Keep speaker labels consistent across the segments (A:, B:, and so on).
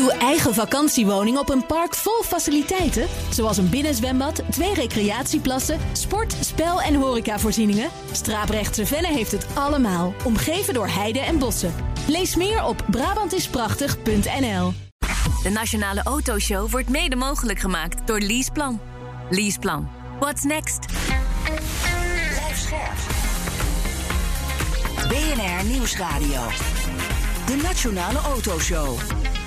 A: Uw eigen vakantiewoning op een park vol faciliteiten? Zoals een binnenzwembad, 2 recreatieplassen, sport, spel- en horecavoorzieningen? Straaprechtse Venne heeft het allemaal, omgeven door heide en bossen. Lees meer op Brabantisprachtig.nl.
B: De Nationale Autoshow wordt mede mogelijk gemaakt door Leaseplan. Leaseplan. What's next?
C: Blijf scherp. BNR Nieuwsradio. De Nationale Autoshow.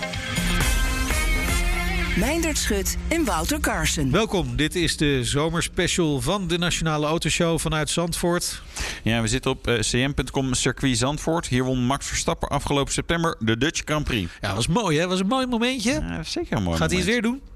C: Meindert Schut en Wouter Carson.
D: Welkom, dit is de zomerspecial van de Nationale Autoshow vanuit Zandvoort.
E: Ja, we zitten op cm.com circuit Zandvoort. Hier won Max Verstappen afgelopen september de Dutch Grand Prix.
D: Ja, dat was mooi, hè? Was een mooi momentje.
E: Ja, zeker een mooi
D: Gaat hij het weer doen?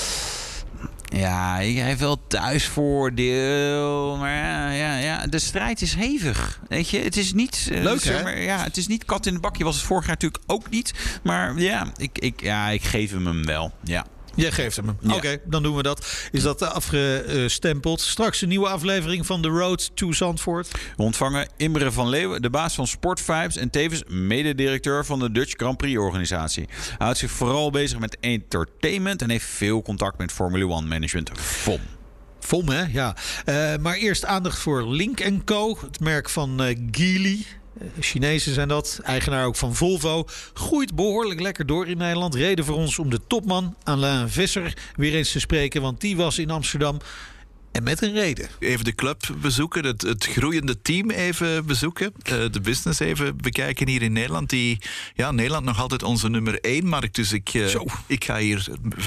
E: Ja, hij heeft wel thuisvoordeel. Maar ja, de strijd is hevig. Weet je, het is niet...
D: Leuk, hè?
E: Maar, ja, het is niet kat in de bakje. Was het vorig jaar natuurlijk ook niet. Maar ja, ik geef hem wel. Ja.
D: Jij geeft hem.
E: Ja.
D: Oké, dan doen we dat. Is dat afgestempeld? Straks een nieuwe aflevering van The Road to Zandvoort.
E: We ontvangen Imre van Leeuwen, de baas van Sportvibes en tevens mededirecteur van de Dutch Grand Prix organisatie. Hij houdt zich vooral bezig met entertainment en heeft veel contact met Formule 1 management FOM.
D: FOM, hè? Ja. Maar eerst aandacht voor Lynk & Co. Het merk van Geely. Chinezen zijn dat, eigenaar ook van Volvo. Groeit behoorlijk lekker door in Nederland. Reden voor ons om de topman Alain Visser weer eens te spreken, want die was in Amsterdam. En met een reden.
F: Even de club bezoeken, het groeiende team even bezoeken. De business even bekijken hier in Nederland. Nederland nog altijd onze nummer 1 markt. Dus ik ga hier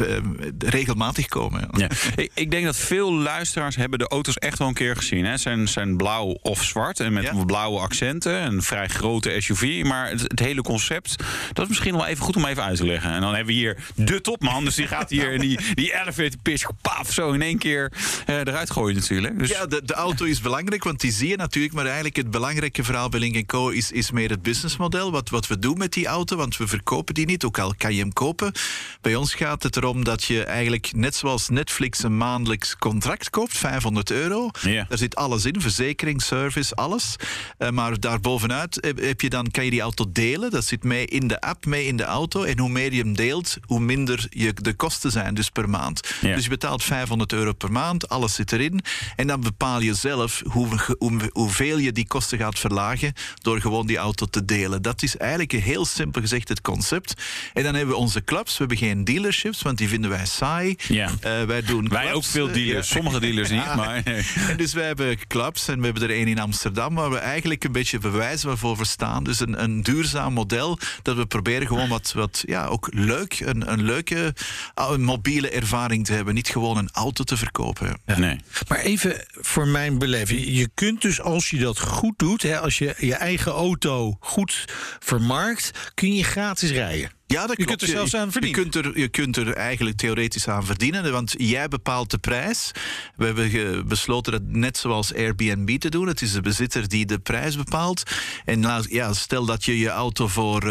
F: regelmatig komen.
E: Ja. Ik denk dat veel luisteraars hebben de auto's echt wel een keer gezien. Hè. Zijn blauw of zwart en met blauwe accenten. Een vrij grote SUV. Maar het hele concept, dat is misschien wel even goed om even uit te leggen. En dan hebben we hier de topman. Dus die gaat hier die elevator pitch, paf, zo in één keer eruit gooien natuurlijk. Dus... Ja,
F: de auto is belangrijk, want die zie je natuurlijk. Maar eigenlijk het belangrijke verhaal bij Lynk & Co. is meer het businessmodel. Wat we doen met die auto, want we verkopen die niet. Ook al kan je hem kopen. Bij ons gaat het erom dat je eigenlijk, net zoals Netflix, een maandelijks contract koopt. €500.
E: Ja.
F: Daar zit alles in. Verzekering, service, alles. Maar daarbovenuit kan je die auto delen. Dat zit mee in de app, mee in de auto. En hoe meer je hem deelt, hoe minder de kosten zijn dus per maand.
E: Ja.
F: Dus je betaalt €500 per maand. Alles zit erin. En dan bepaal je zelf hoeveel je die kosten gaat verlagen door gewoon die auto te delen. Dat is eigenlijk heel simpel gezegd het concept. En dan hebben we onze clubs. We hebben geen dealerships, want die vinden wij saai.
E: Ja.
F: Wij doen clubs.
E: Wij ook veel dealers. Sommige dealers niet, maar...
F: En dus wij hebben clubs en we hebben er één in Amsterdam waar we eigenlijk een beetje bewijzen waarvoor we staan. Dus een duurzaam model dat we proberen gewoon wat ook leuk, een leuke mobiele ervaring te hebben. Niet gewoon een auto te verkopen.
E: Ja. Nee.
D: Maar even voor mijn beleving. Je kunt dus, als je dat goed doet, hè, als je je eigen auto goed vermarkt, kun je gratis rijden.
F: Ja, dat
D: je
F: klopt.
D: kunt er zelfs aan verdienen.
F: Je kunt er eigenlijk theoretisch aan verdienen, want jij bepaalt de prijs. We hebben besloten dat net zoals Airbnb te doen. Het is de bezitter die de prijs bepaalt. En stel dat je je auto voor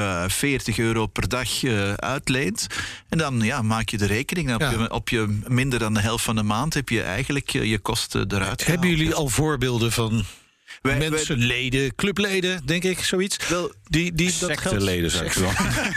F: €40 per dag uitleent. En dan maak je de rekening. Dan op je minder dan de helft van de maand heb je eigenlijk je kosten eruit gehaald.
D: Hebben jullie al voorbeelden van... Mensen, leden, clubleden, denk ik, zoiets.
F: Wel,
D: die
E: secteleden, zou ik zo.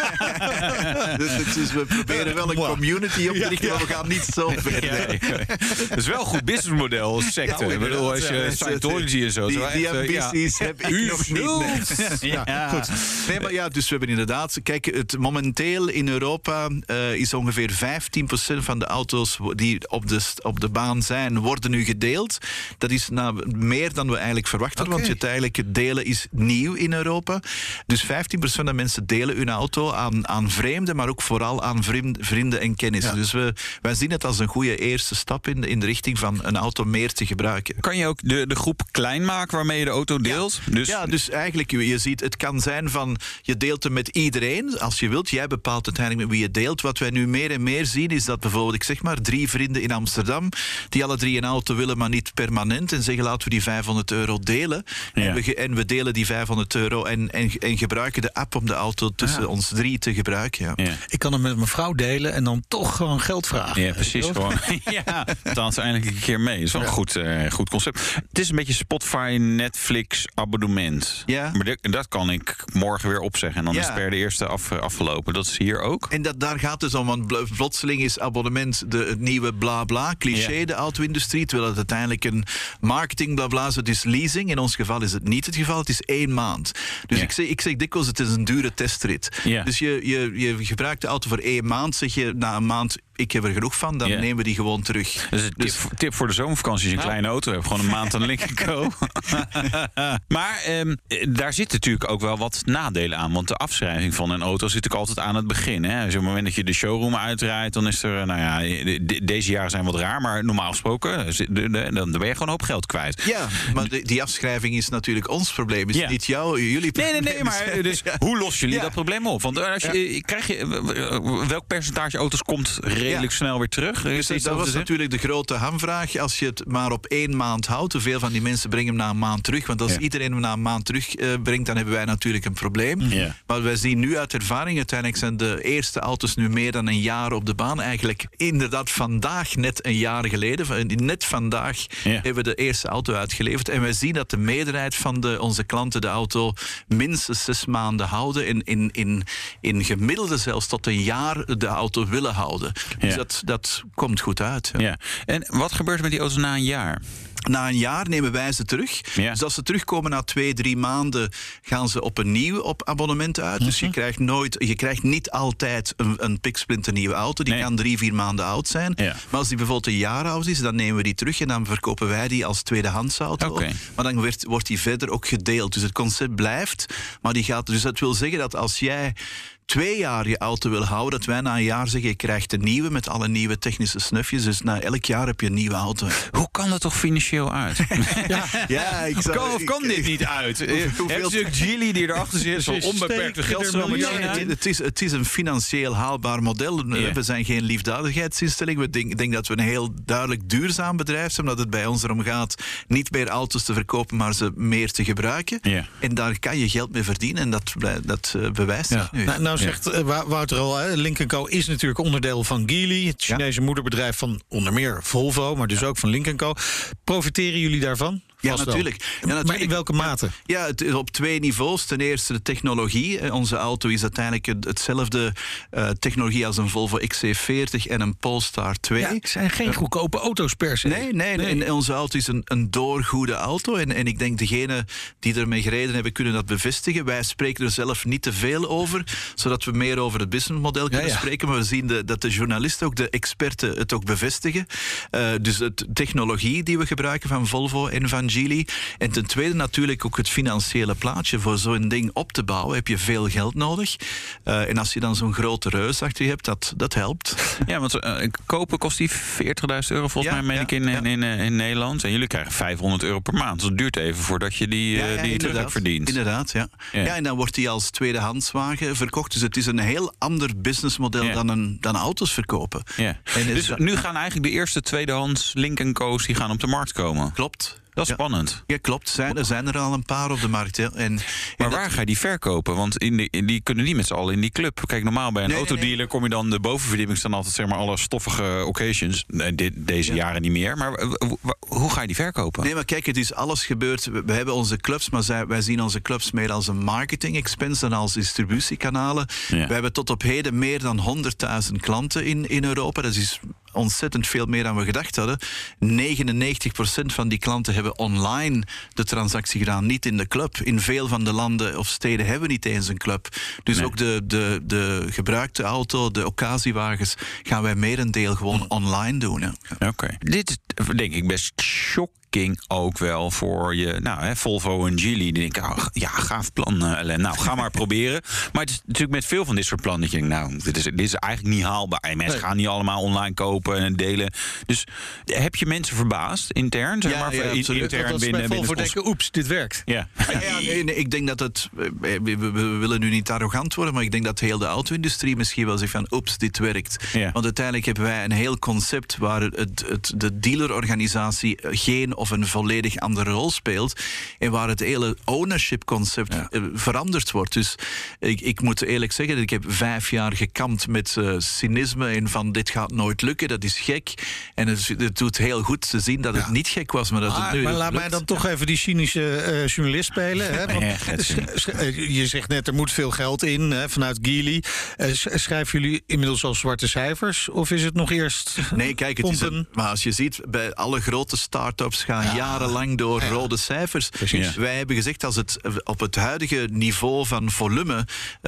F: Dus we proberen wel een community op te richten, maar we gaan niet zo verder.
E: Dat is wel een goed businessmodel, secte. Ik bedoel, als je Scientology en zo...
F: Die ambities heb ik nog niet.
E: Goed.
F: Nee, maar dus we hebben inderdaad... Kijk, momenteel in Europa is ongeveer 15% van de auto's die op de baan zijn, worden nu gedeeld. Dat is meer dan we eigenlijk verwachten. Want uiteindelijk het delen is nieuw in Europa. Dus 15% van de mensen delen hun auto aan vreemden, maar ook vooral aan vrienden en kennissen. Dus wij zien het als een goede eerste stap in de richting van een auto meer te gebruiken.
E: Kan je ook de groep klein maken waarmee je de auto deelt?
F: Dus eigenlijk, je ziet, het kan zijn van, je deelt hem met iedereen, als je wilt. Jij bepaalt uiteindelijk met wie je deelt. Wat wij nu meer en meer zien, is dat bijvoorbeeld, ik zeg maar, 3 vrienden in Amsterdam, die alle 3 een auto willen, maar niet permanent, en zeggen, laten we die €500 delen. Ja. En we delen die €500 en en gebruiken de app om de auto tussen ons 3 te gebruiken. Ja.
E: Ja.
D: Ik kan hem met mijn vrouw delen en dan toch gewoon geld vragen.
E: Ja, precies. Gewoon. Ja, dan is eindelijk een keer mee. Dat is wel een goed concept. Het is een beetje Spotify, Netflix abonnement.
F: Ja.
E: Maar dat kan ik morgen weer opzeggen. En dan is het per de eerste afgelopen. Dat is hier ook.
F: En daar gaat het dus om, want plotseling is abonnement het nieuwe bla-bla, cliché, de auto-industrie. Terwijl het uiteindelijk een marketing bla-bla is. Het is leasing. In ons geval is het niet het geval. Het is 1 maand. Dus ik zeg dikwijls, het is een dure testrit.
E: Ja.
F: Dus je gebruikt de auto voor 1 maand. Zeg je na een maand, ik heb er genoeg van, dan nemen we die gewoon terug.
E: Dus tip voor de zomervakantie, als je een kleine auto hebt. Gewoon een maand aan Link & Co. Maar daar zit natuurlijk ook wel wat nadelen aan. Want de afschrijving van een auto zit ook altijd aan het begin. Hè. Dus op het moment dat je de showroom uitrijdt, dan is er, deze jaren zijn wat raar. Maar normaal gesproken, dan ben je gewoon een hoop geld kwijt.
F: Ja, maar die afschrijving is natuurlijk ons probleem. Is niet jullie probleem.
E: Nee, maar dus hoe lossen jullie dat probleem op? Want welk percentage auto's komt redelijk snel weer terug?
F: Dus dat was natuurlijk de grote hamvraag. Als je het maar op 1 maand houdt, hoeveel van die mensen brengen hem na een maand terug? Want als iedereen hem na een maand terugbrengt, dan hebben wij natuurlijk een probleem. Ja. Maar wij zien nu uit ervaring, uiteindelijk zijn de eerste auto's nu meer dan een jaar op de baan. Eigenlijk inderdaad vandaag, net een jaar geleden, net vandaag hebben we de eerste auto uitgeleverd. En wij zien dat de meerderheid van onze klanten de auto minstens 6 maanden houden. En in gemiddelde zelfs tot een jaar de auto willen houden. Dus dat komt goed uit. Ja.
E: Ja. En wat gebeurt er met die auto's na een jaar?
F: Na een jaar nemen wij ze terug. Ja. Dus als ze terugkomen na 2-3 maanden, gaan ze opnieuw op abonnement uit. Dus je krijgt niet altijd een piksplinternieuwe auto. Die kan 3-4 maanden oud zijn. Ja. Maar als die bijvoorbeeld een jaar oud is, dan nemen we die terug en dan verkopen wij die als tweedehands auto. Okay. Maar dan wordt die verder ook gedeeld. Dus het concept blijft, maar die gaat. Dus dat wil zeggen dat als jij 2 jaar je auto wil houden, dat wij na een jaar zeggen, je krijgt een nieuwe met alle nieuwe technische snufjes. Dus na elk jaar heb je een nieuwe auto.
E: Hoe kan dat toch financieel uit? Kan dit niet uit? Heb je Geely die erachter zit, zo'n onbeperkte geldstroom?
F: Het is een financieel haalbaar model. We zijn geen liefdadigheidsinstelling. We denken dat we een heel duidelijk duurzaam bedrijf zijn, omdat het bij ons erom gaat niet meer auto's te verkopen, maar ze meer te gebruiken. Ja. En daar kan je geld mee verdienen en dat bewijst het nu.
D: Nou zegt Wouter al, Link & Co is natuurlijk onderdeel van Geely, het Chinese moederbedrijf van onder meer Volvo, maar dus ook van Link & Co. Profiteren jullie daarvan?
F: Ja, natuurlijk.
D: Maar in welke mate?
F: Ja, op 2 niveaus. Ten eerste de technologie. Onze auto is uiteindelijk hetzelfde technologie als een Volvo XC40 en een Polestar 2.
D: Ja, het zijn geen goedkope auto's per se.
F: Nee. En onze auto is een doorgoede auto. En ik denk degenen die ermee gereden hebben, kunnen dat bevestigen. Wij spreken er zelf niet te veel over, zodat we meer over het businessmodel kunnen spreken. Maar we zien dat de journalisten, ook de experten, het ook bevestigen. Dus de technologie die we gebruiken van Volvo en van Geely. En ten tweede natuurlijk ook het financiële plaatje. Voor zo'n ding op te bouwen heb je veel geld nodig. En als je dan zo'n grote reus achter je hebt, dat helpt.
E: Ja, want kopen kost die €40.000 volgens mij, meen ik, in Nederland. En jullie krijgen €500 per maand. Dus het duurt even voordat je die terug hebt verdiend.
F: Inderdaad, ja. En dan wordt die als tweedehandswagen verkocht. Dus het is een heel ander businessmodel dan auto's verkopen.
E: Ja. Dus nu gaan eigenlijk de eerste tweedehands Link & Co's die gaan op de markt komen.
F: Klopt.
E: Dat is spannend.
F: Ja, klopt. Er zijn er al een paar op de markt. Ja.
E: Maar waar ga je die verkopen? Want die kunnen niet met z'n allen in die club. Kijk, normaal bij een autodealer kom je dan de bovenverdieping staan altijd zeg maar alle stoffige occasions. Deze jaren niet meer. Maar hoe ga je die verkopen?
F: Nee, maar kijk, het is alles gebeurd. We hebben onze clubs, maar wij zien onze clubs meer als een marketing expense dan als distributiekanalen. Ja. We hebben tot op heden meer dan 100.000 klanten in Europa. Dat is ontzettend veel meer dan we gedacht hadden. 99% van die klanten hebben online de transactie gedaan, niet in de club. In veel van de landen of steden hebben we niet eens een club. Dus ook de gebruikte auto, de occasiewagens, gaan wij merendeel gewoon online doen. Ja.
E: Oké. Dit is denk ik best shocking ook wel voor je, Volvo en Geely. Die denken, gaaf plan, Alain. Nou, ga maar proberen. Maar het is natuurlijk met veel van dit soort plannen dat je denkt, dit is eigenlijk niet haalbaar. En mensen gaan niet allemaal online kopen en delen. Dus heb je mensen verbaasd intern? Zeg maar,
D: intern binnen Volvo denken, oeps, dit werkt.
F: Ja. Ik denk dat het, we willen nu niet arrogant worden, maar ik denk dat heel de auto-industrie misschien wel zegt van, oeps, dit werkt. Ja. Want uiteindelijk hebben wij een heel concept waar de dealerorganisatie geen of een volledig andere rol speelt. En waar het hele ownership-concept veranderd wordt. Dus ik moet eerlijk zeggen, dat ik heb 5 jaar gekampt met cynisme en van dit gaat nooit lukken, dat is gek. En het doet heel goed te zien dat het niet gek was, maar dat het nu
D: maar laat
F: lukt.
D: mij dan toch even die cynische journalist spelen. Hè? Want je zegt net, er moet veel geld in vanuit Geely. Schrijven jullie inmiddels al zwarte cijfers? Of is het nog eerst
F: Nee, kijk, het is maar als je ziet, bij alle grote start-ups gaan jarenlang door rode cijfers.
D: Precies.
F: Wij hebben gezegd, als het op het huidige niveau van volume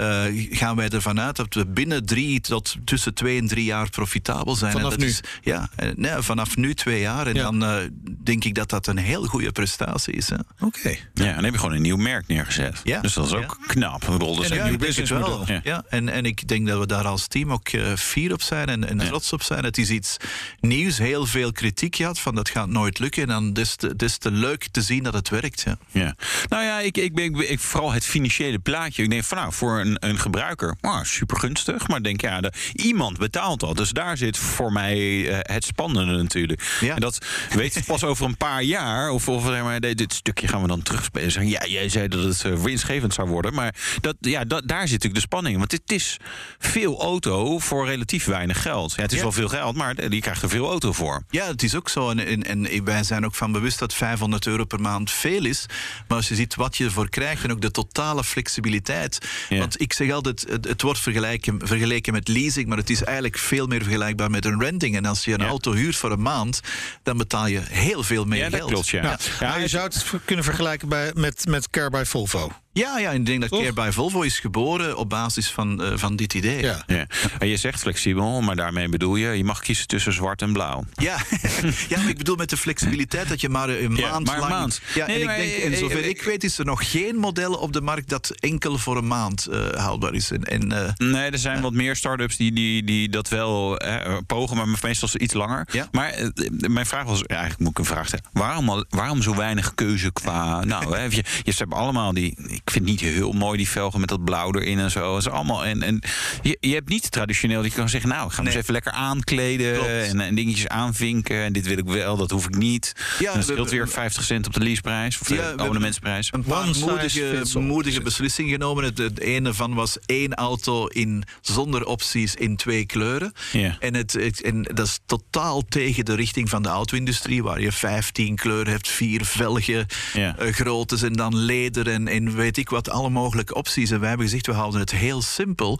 F: gaan wij ervan uit dat we binnen tussen 2 en 3 jaar profitabel zijn.
D: Vanaf
F: en dat
D: nu?
F: Vanaf nu 2 jaar. En dan denk ik dat dat een heel goede prestatie is.
D: Oké.
E: Ja, dan heb je gewoon een nieuw merk neergezet.
F: Ja.
E: Dus dat is ook knap. Ik bedoel, dat is een nieuw
F: ik denk het wel.
E: businessmodel.
F: Ja. En ik denk dat we daar als team ook fier op zijn en trots op zijn. Het is iets nieuws, heel veel kritiek gehad van dat gaat nooit lukken. En dan des te leuk te zien dat het werkt. Ja.
E: Ja. Nou ja, ik vooral het financiële plaatje. Ik denk van voor een gebruiker, super gunstig. Maar ik denk, iemand betaalt dat. Dus daar zit voor mij het spannende natuurlijk. Ja. En dat weet pas over een paar jaar. Of dit stukje gaan we dan terugspelen. Zeggen, jij zei dat het winstgevend zou worden. Maar daar zit natuurlijk de spanning. Want het is veel auto voor relatief weinig geld. Ja, het is wel veel geld, maar je krijgt er veel auto voor. Ja,
F: het is ook zo. En wij zijn ook van bewust dat €500 per maand veel is. Maar als je ziet wat je ervoor krijgt en ook de totale flexibiliteit. Ja. Want ik zeg altijd, het wordt vergeleken met leasing, maar het is eigenlijk veel meer vergelijkbaar met een renting. En als je een auto huurt voor een maand, dan betaal je heel veel meer geld.
E: Dat klopt,
D: maar je zou het kunnen vergelijken met Care by Volvo.
F: Ja, ik denk dat Care by Volvo is geboren op basis van dit idee.
E: Ja. En je zegt flexibel, maar daarmee bedoel je mag kiezen tussen zwart en blauw.
F: Ja, maar ik bedoel met de flexibiliteit dat je maar een maand lang... Ja, en zover ik weet is er nog geen model op de markt dat enkel voor een maand houdbaar is.
E: Nee, er zijn wat meer start-ups die dat wel pogen, maar meestal iets langer. Ja. Maar mijn vraag was, eigenlijk moet ik een vraag stellen. Waarom zo weinig keuze qua... je hebt allemaal die... Ik vind het niet heel mooi, die velgen met dat blauw erin en zo. Dat is allemaal, en je hebt niet traditioneel dat je kan zeggen, ik ga me eens even lekker aankleden en dingetjes aanvinken. En dit wil ik wel, dat hoef ik niet. Ja, en dat scheelt weer 50 cent op de leaseprijs of de abonnementsprijs.
F: Een paar moedige beslissingen genomen. Het ene van was 1 auto zonder opties in 2 kleuren. Ja. En dat is totaal tegen de richting van de auto-industrie, waar je 15 kleuren hebt, 4 velgen, groottes en dan leder en weet ik wat, alle mogelijke opties. En wij hebben gezegd, we houden het heel simpel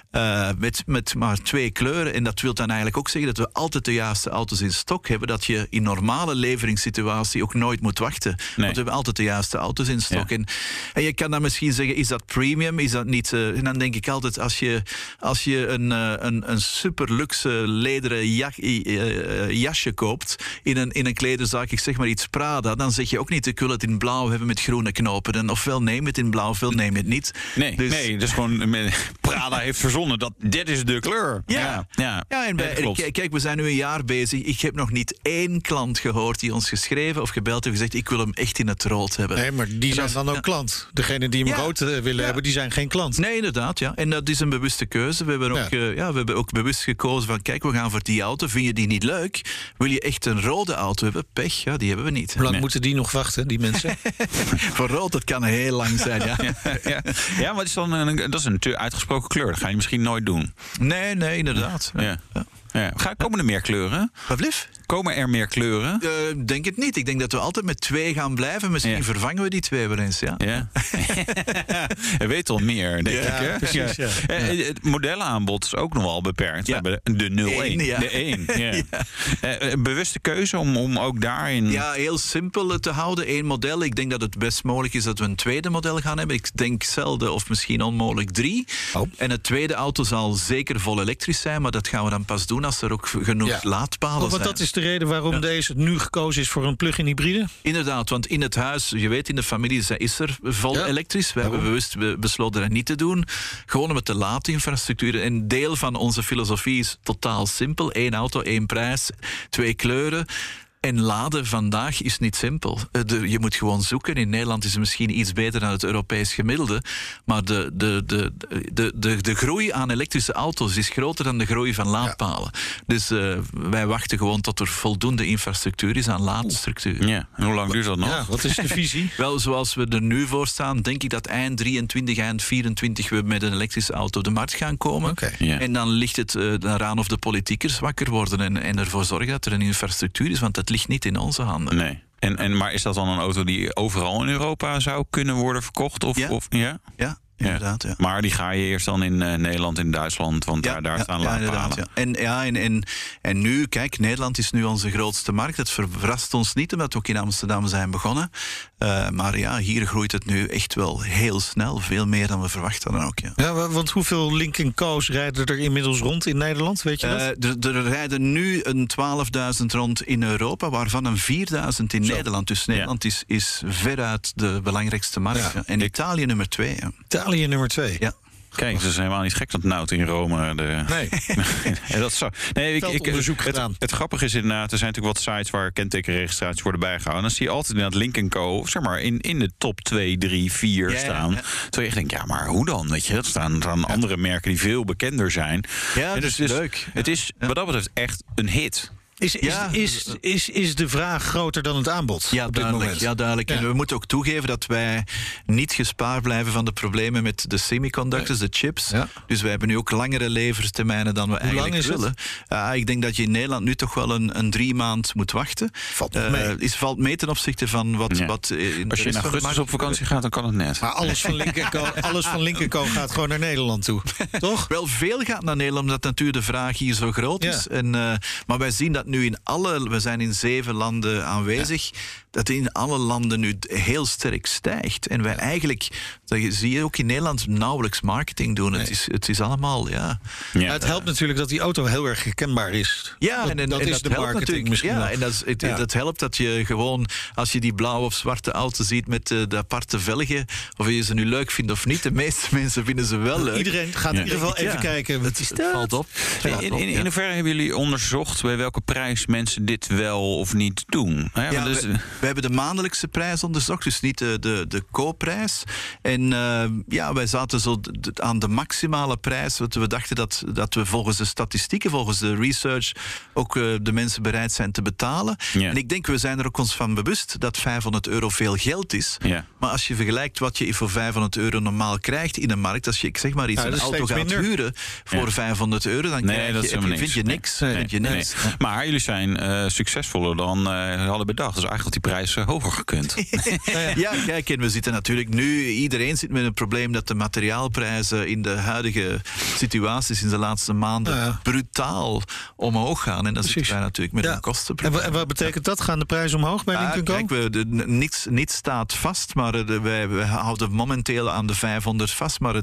F: met maar 2 kleuren. En dat wil dan eigenlijk ook zeggen dat we altijd de juiste auto's in stok hebben, dat je in normale leveringssituatie ook nooit moet wachten. Nee. Want we hebben altijd de juiste auto's in stok. Ja. En je kan dan misschien zeggen, is dat premium? Is dat niet... en dan denk ik altijd, als je een super luxe lederen jasje koopt in een klederzaak, ik zeg maar iets Prada, dan zeg je ook niet, ik wil het in blauw hebben met groene knopen. En ofwel neem het in blauw, ofwel neem het niet.
E: Nee, dus gewoon Prada heeft verzonnen dat dit is de kleur.
F: Ja, en kijk, we zijn nu een jaar bezig. Ik heb nog niet 1 klant gehoord die ons geschreven of gebeld heeft gezegd, ik wil hem echt in het rood hebben.
D: Nee, maar die zijn dan ook klant. Degene die hem rood willen hebben, die zijn geen klant.
F: Nee, inderdaad, ja. En dat is een bewuste keuze. We hebben ook bewust gekozen van, kijk, we gaan voor die auto. Vind je die niet leuk? Wil je echt een rode auto hebben? Pech, die hebben we niet.
D: Hoe lang moeten die nog wachten, die mensen?
F: Voor rood, dat kan heel lang zijn,
E: ja, maar dat is een te uitgesproken kleur. Dat ga je misschien nooit doen.
F: Nee, inderdaad.
E: Ja. Komen er meer kleuren?
F: Wat blieft?
E: Komen er meer kleuren?
F: Denk het niet. Ik denk dat we altijd met 2 gaan blijven. Misschien vervangen we die 2 weer eens. Ja.
E: Je weet al meer, denk ik. Hè?
F: Precies, ja.
E: Het modellenaanbod is ook nog wel beperkt. We hebben de 01. De 1. Bewuste keuze om ook daarin...
F: Ja, heel simpel te houden. 1 model. Ik denk dat het best mogelijk is dat we een tweede model gaan hebben. Ik denk zelden of misschien onmogelijk 3. Oh. En het tweede auto zal zeker vol elektrisch zijn. Maar dat gaan we dan pas doen als er ook genoeg laadpalen zijn.
D: Dat is de reden waarom deze nu gekozen is voor een plug-in hybride?
F: Inderdaad, want in het huis, je weet, in de familie is er vol elektrisch. We hebben bewust besloten dat niet te doen. Gewoon met de laadinfrastructuur. En deel van onze filosofie is totaal simpel. 1 auto, 1 prijs, 2 kleuren. En laden vandaag is niet simpel. Je moet gewoon zoeken. In Nederland is het misschien iets beter dan het Europees gemiddelde. Maar de groei aan elektrische auto's is groter dan de groei van laadpalen. Dus wij wachten gewoon tot er voldoende infrastructuur is aan laadstructuur.
E: Ja, en hoe lang duurt dat nog?
D: Ja, wat is de visie?
F: Wel, zoals we er nu voor staan, denk ik dat eind 23, eind 24 we met een elektrische auto op de markt gaan komen.
D: Okay.
E: Ja.
F: En dan ligt het eraan of de politiekers wakker worden en ervoor zorgen dat er een infrastructuur is, want dat ligt niet in onze handen.
E: Nee. Maar is dat dan een auto die overal in Europa zou kunnen worden verkocht?
F: Ja. Ja, inderdaad. Ja.
E: Maar die ga je eerst dan in Nederland, in Duitsland, want daar staan laadpalen.
F: En nu, kijk, Nederland is nu onze grootste markt. Het verrast ons niet, omdat we ook in Amsterdam zijn begonnen. Maar ja, hier groeit het nu echt wel heel snel. Veel meer dan we verwacht hadden ook.
D: Ja, want hoeveel Lynk & Co's rijden er inmiddels rond in Nederland? Weet je dat?
F: Er rijden nu een 12.000 rond in Europa, waarvan een 4.000 in Nederland. Dus Nederland is veruit de belangrijkste markt.
D: Ja.
F: En Italië nummer 2. Ja.
D: Italië nummer 2.
F: Ja.
E: Kijk, het is helemaal niet gek dat Nout in Rome...
D: Nee.
E: Dat zo.
D: Veldonderzoek gedaan.
E: Het grappige is inderdaad, er zijn natuurlijk wat sites waar kentekenregistraties worden bijgehouden. Dan zie je altijd inderdaad Lynk & Co. zeg maar in de top 2, 3, 4 staan.
F: Ja.
E: Terwijl je denkt, ja, maar hoe dan? Weet je, dat staan andere merken die veel bekender zijn.
F: Ja, dat is leuk.
E: Het is wat dat betreft echt een hit.
D: Is de vraag groter dan het aanbod?
F: Ja,
D: op dit
F: duidelijk.
D: moment?
F: Ja, duidelijk.
D: Ja.
F: En we moeten ook toegeven dat wij niet gespaard blijven van de problemen met de semiconductors, de chips.
D: Ja.
F: Dus wij hebben nu ook langere levertermijnen dan we eigenlijk
D: lang is
F: willen. Ik denk dat je in Nederland nu toch wel een 3 maand moet wachten.
D: Valt mee.
F: Valt mee ten opzichte van wat in
E: Als
F: de
E: je in
F: rest van de
E: augustus
F: markt
E: op vakantie gaat, dan kan het net.
D: Maar alles van Lynk & Co gaat gewoon naar Nederland toe. Toch?
F: Wel, veel gaat naar Nederland, omdat natuurlijk de vraag hier zo groot is.
D: Ja.
F: Maar wij zien dat nu we zijn in 7 landen aanwezig, dat in alle landen nu heel sterk stijgt. En wij eigenlijk, dat zie je ook in Nederland, nauwelijks marketing doen.
D: Nee.
F: Het is allemaal,
D: Het helpt natuurlijk dat die auto heel erg herkenbaar is.
F: Ja,
D: dat
F: is
D: de
F: dat
D: marketing
F: natuurlijk.
D: misschien wel.
F: En dat helpt dat je gewoon, als je die blauwe of zwarte auto ziet met de aparte velgen, of je ze nu leuk vindt of niet, de meeste mensen vinden ze wel leuk.
D: Iedereen gaat in ieder geval even kijken. Wat is dat?
F: Het valt op.
E: In hoeverre hebben jullie onderzocht bij welke prijs mensen dit wel of niet doen?
F: We hebben de maandelijkse prijs onderzocht, dus niet de koopprijs. En wij zaten zo aan de maximale prijs. Want we dachten dat we volgens de statistieken, volgens de research, ook de mensen bereid zijn te betalen.
E: Ja.
F: En ik denk, we zijn er ook ons van bewust dat €500 veel geld is.
E: Ja.
F: Maar als je vergelijkt wat je voor €500 normaal krijgt in een markt, als je, ik zeg maar iets, een auto gaat huren voor €500, dan vind je niks.
E: Nee. Maar jullie zijn succesvoller dan hadden bedacht. Dus eigenlijk had die prijs hoger gekund.
F: Ja, kijk, en we zitten natuurlijk nu... Iedereen zit met een probleem dat de materiaalprijzen in de huidige situaties in de laatste maanden brutaal omhoog gaan. En dan zitten wij natuurlijk met een kostenprobleem.
D: En wat betekent dat? Gaan de prijzen omhoog bij Lynk & Co?
F: Kijk, niets staat vast, maar wij houden momenteel aan de €500 vast. Maar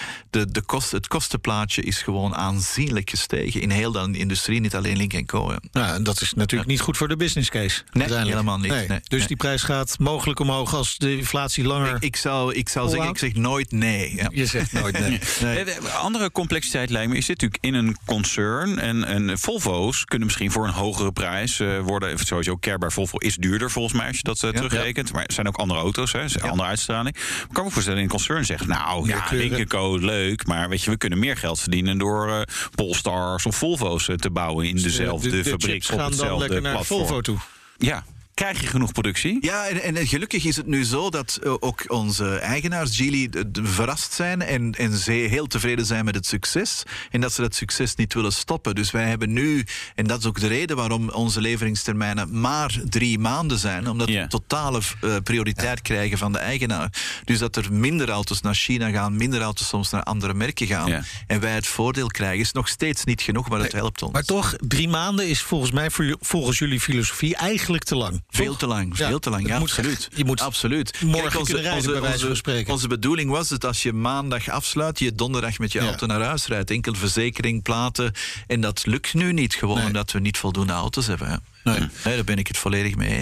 F: het kostenplaatje is gewoon aanzienlijk gestegen in heel de industrie, niet alleen Lynk & Co.
D: Nou, en dat is natuurlijk niet goed voor de business case.
F: Nee, helemaal niet. Nee.
D: Dus die prijs gaat mogelijk omhoog als de inflatie langer...
F: Ik zou zeggen, ik zeg nooit nee. Ja.
D: Je zegt nooit nee.
E: Andere complexiteit lijkt me is dit natuurlijk in een concern. En Volvo's kunnen misschien voor een hogere prijs worden. Sowieso Care bij Volvo is duurder volgens mij als je dat terugrekent. Maar er zijn ook andere auto's, andere uitstraling. Ik kan me voorstellen in een concern zegt, Lynk & Co leuk, maar weet je, we kunnen meer geld verdienen door Polestars of Volvo's te bouwen in dezelfde fabriek op hetzelfde
D: gaan dan lekker naar
E: platform.
D: Volvo toe.
E: Ja. Krijg je genoeg productie?
F: Ja, en gelukkig is het nu zo dat ook onze eigenaars, Geely, verrast zijn en heel tevreden zijn met het succes. En dat ze dat succes niet willen stoppen. Dus wij hebben nu, en dat is ook de reden waarom onze leveringstermijnen maar 3 maanden zijn, omdat we totale prioriteit krijgen van de eigenaar. Dus dat er minder auto's naar China gaan, minder auto's soms naar andere merken gaan. Ja. En wij het voordeel krijgen. Is nog steeds niet genoeg, maar het helpt ons.
D: Maar toch, 3 maanden is volgens mij, volgens jullie filosofie, eigenlijk te lang.
F: Veel te lang, absoluut.
D: Je moet
F: absoluut.
D: Morgen kunnen rijden, bij wijze van spreken.
F: Onze bedoeling was het, als je maandag afsluit, je donderdag met je auto naar huis rijdt. Enkel verzekering, platen. En dat lukt nu niet, gewoon omdat we niet voldoende auto's hebben. Hè. Nee, daar ben ik het volledig mee eens. Hè.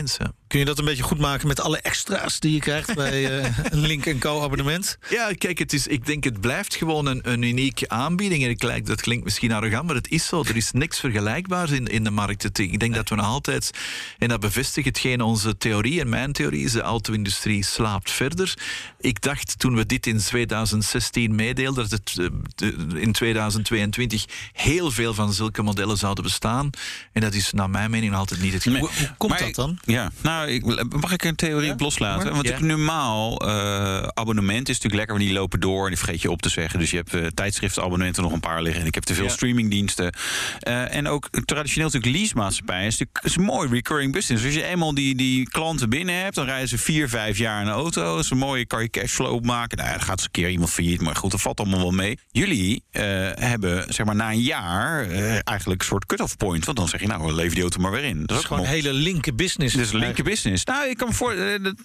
D: Kun je dat een beetje goed maken met alle extra's die je krijgt bij een Link & Co abonnement?
F: Ja, kijk, ik denk het blijft gewoon een unieke aanbieding. En dat klinkt misschien arrogant, maar het is zo. Er is niks vergelijkbaars in de markt. Ik denk dat we nog altijd, en dat bevestigt hetgeen onze theorie en mijn theorie is, de auto-industrie slaapt verder. Ik dacht toen we dit in 2016 meedeelden, dat het in 2022 heel veel van zulke modellen zouden bestaan. En dat is naar mijn mening nog altijd niet het geval.
D: Hoe komt dat dan?
E: Ja, mag ik een theorie op loslaten? Want normaal abonnement is natuurlijk lekker, want die lopen door en die vergeet je op te zeggen. Dus je hebt tijdschriftabonnementen nog een paar liggen. En ik heb te veel streamingdiensten. En ook traditioneel natuurlijk leasemaatschappij is een mooi recurring business. Dus als je eenmaal die klanten binnen hebt, dan rijden ze 4-5 jaar in een auto. Dat is een mooie, kan je cashflow maken. Nou, dan gaat eens een keer iemand failliet, maar goed, dat valt allemaal wel mee. Jullie hebben, zeg maar, na een jaar eigenlijk een soort cut-off point. Want dan zeg je, nou, we leven die auto maar weer in.
D: Dat is gewoon een hele linker business.
E: Dat is een linker business. Nou, ik kan me voorstellen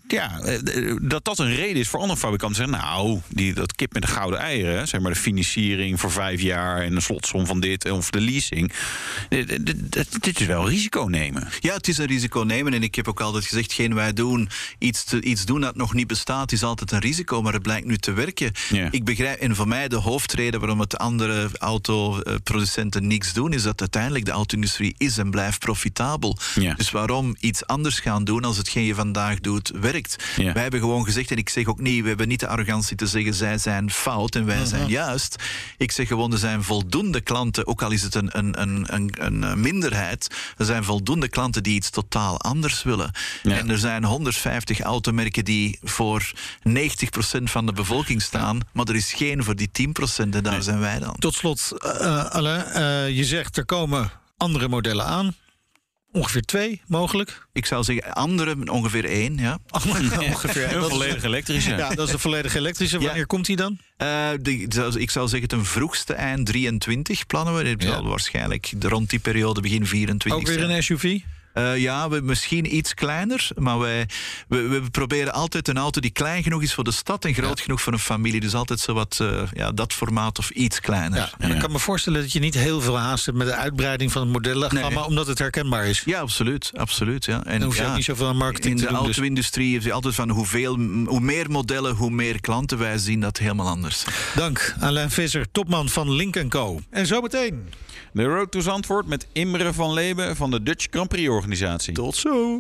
E: dat een reden is voor andere fabrikanten te zeggen, nou, dat kip met de gouden eieren, zeg maar de financiering voor 5 jaar en de slotsom van dit of de leasing. Dit is wel risico nemen.
F: Ja, het is een risico nemen. En ik heb ook altijd gezegd, geen wij doen, iets doen dat nog niet bestaat, is altijd een risico, maar het blijkt nu te werken. Ja. Ik begrijp, en voor mij de hoofdreden waarom het andere autoproducenten niks doen, is dat uiteindelijk de auto-industrie is en blijft profitabel. Ja. Dus waarom iets anders gaan doen als hetgeen je vandaag doet, werkt. Ja. Wij hebben gewoon gezegd, en ik zeg ook niet, we hebben niet de arrogantie te zeggen, zij zijn fout en wij zijn juist. Ik zeg gewoon, er zijn voldoende klanten, ook al is het een minderheid, er zijn voldoende klanten die iets totaal anders willen. Ja. En er zijn 150 automerken die voor 90% van de bevolking staan, maar er is geen voor die 10% en daar zijn wij dan.
D: Tot slot, Alain, je zegt er komen andere modellen aan. Ongeveer 2, mogelijk?
F: Ik zou zeggen, andere ongeveer 1, ja.
D: Ongeveer.
E: Een volledig elektrische.
D: Ja, dat is een volledig elektrische. Wanneer komt die dan?
F: Ik zou zeggen, ten vroegste eind 23 plannen we. Het zal waarschijnlijk rond die periode begin 24
D: ook weer een SUV?
F: Misschien iets kleiner, maar we proberen altijd een auto die klein genoeg is voor de stad en groot genoeg voor een familie. Dus altijd zo wat dat formaat of iets kleiner.
D: Ja, en ik kan me voorstellen dat je niet heel veel haast hebt met de uitbreiding van het modellengamma, omdat het herkenbaar is.
F: Ja, absoluut. Ja. En
D: dan hoef je ook niet zoveel aan marketing te doen.
F: In de auto-industrie heeft je altijd van hoe meer modellen, hoe meer klanten. Wij zien dat helemaal anders.
D: Dank, Alain Visser, topman van Link & Co. En zometeen
E: de Road to Zandvoort met Imre van Leeuwen van de Dutch Grand Prix organisatie.
D: Tot zo.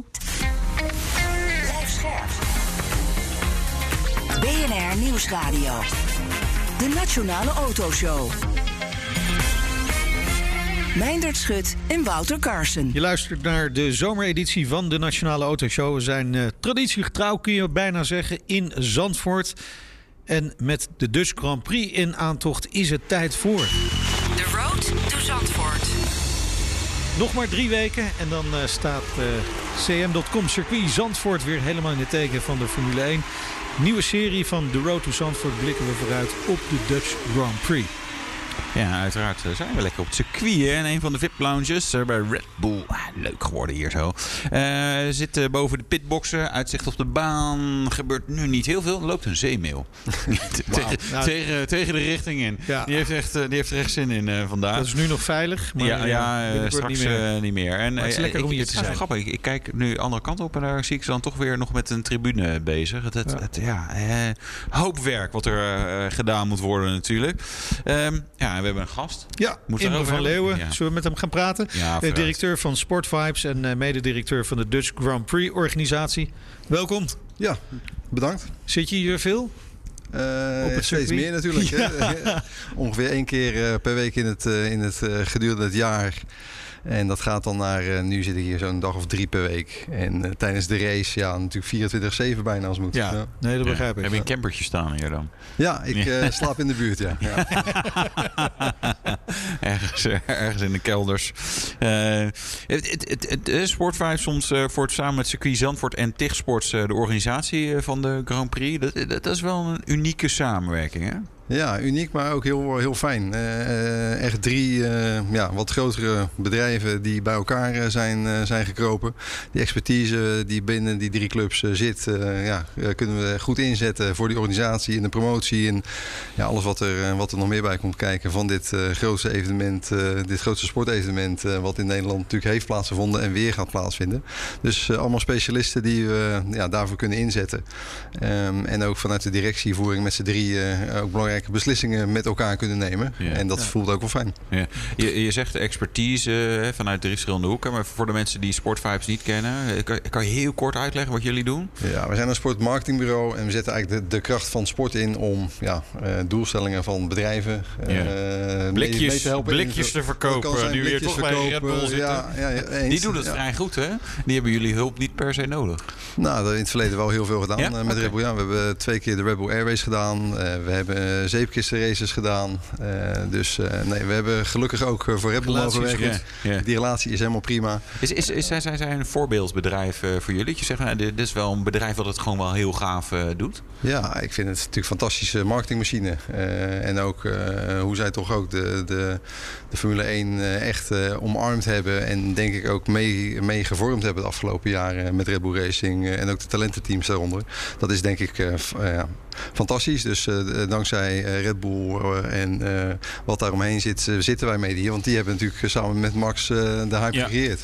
C: Blijf scherp. BNR Nieuwsradio. De Nationale Autoshow. Meindert Schut en Wouter Carson.
D: Je luistert naar de zomereditie van de Nationale Autoshow. We zijn traditiegetrouw, kun je bijna zeggen, in Zandvoort. En met de Dutch Grand Prix in aantocht is het tijd voor
B: The Road to Zandvoort.
D: Nog maar 3 weken en dan staat cm.com circuit Zandvoort weer helemaal in het teken van de Formule 1. Nieuwe serie van The Road to Zandvoort blikken we vooruit op de Dutch Grand Prix.
E: Ja, uiteraard zijn we lekker op het circuit. En een van de VIP-lounges bij Red Bull. Leuk geworden hier zo. Zit boven de pitboxen. Uitzicht op de baan. Gebeurt nu niet heel veel. Er loopt een zeemeeuw. tegen de richting in. Ja. Die heeft er echt zin in vandaag.
D: Dat is nu nog veilig. Maar
E: straks niet meer. En,
D: het is lekker om hier te zijn.
E: Het is grappig. Ik kijk nu de andere kant op. En daar zie ik ze dan toch weer nog met een tribune bezig. Hoop werk wat er gedaan moet worden natuurlijk. We hebben een gast.
D: Ja, Imre van Leeuwen. Ja. Zullen we met hem gaan praten? Ja, directeur van Sport Vibes en mededirecteur van de Dutch Grand Prix organisatie. Welkom.
G: Ja, bedankt.
D: Zit je hier veel?
G: Op het steeds meer natuurlijk. Ja. Hè? Ongeveer 1 keer per week in het gedurende het jaar. En dat gaat dan naar, nu zit ik hier zo'n dag of 3 per week. En tijdens de race, natuurlijk 24/7 bijna als het moet.
D: Ja, nee, dat begrijp ik.
E: Heb je een campertje staan hier dan?
G: Ja, ik slaap in de buurt, ja.
E: Ergens in de kelders. Sport Vibes soms voor samen met circuit Zandvoort en TIG Sports de organisatie van de Grand Prix. Dat is wel een unieke samenwerking, hè?
G: Ja, uniek, maar ook heel fijn. Echt 3 wat grotere bedrijven die bij elkaar zijn gekropen. Die expertise die binnen die 3 clubs zit, kunnen we goed inzetten voor die organisatie en de promotie. En alles wat er nog meer bij komt kijken van dit grootste evenement, dit grootste sportevenement wat in Nederland natuurlijk heeft plaatsgevonden en weer gaat plaatsvinden. Dus allemaal specialisten die we daarvoor kunnen inzetten. En ook vanuit de directievoering met z'n 3 ook belangrijke beslissingen met elkaar kunnen nemen. Ja. En dat voelt ook wel fijn.
E: Ja. Je zegt de expertise vanuit 3 verschillende hoeken. Maar voor de mensen die Sportvibes niet kennen, kan je heel kort uitleggen wat jullie doen? Ja,
G: we zijn een sportmarketingbureau en we zetten eigenlijk de kracht van sport in om doelstellingen van bedrijven
E: blikjes te verkopen. Nu weer toch bij Red Bull zitten. Die doen het vrij goed, hè? Die hebben jullie hulp niet per se nodig.
G: Nou, in het verleden wel heel veel gedaan met Red Bull. Ja, we hebben 2 keer de Red Bull Air Race gedaan. We hebben zeepkistenraces gedaan. We hebben gelukkig ook voor Red Bull mogen werken. Ja. Die relatie is helemaal prima.
E: Zijn zij een voorbeeldsbedrijf voor jullie? Dat je zegt, dit is wel een bedrijf dat het gewoon wel heel gaaf doet?
G: Ja, ik vind het natuurlijk een fantastische marketingmachine. En ook hoe zij toch ook de Formule 1 echt omarmd hebben. En denk ik ook mee gevormd hebben de afgelopen jaren met Red Bull Racing. En ook de talententeams daaronder. Dat is denk ik fantastisch. Dus dankzij Red Bull en wat daaromheen zit, zitten wij mee hier. Want die hebben natuurlijk samen met Max de hype gecreëerd.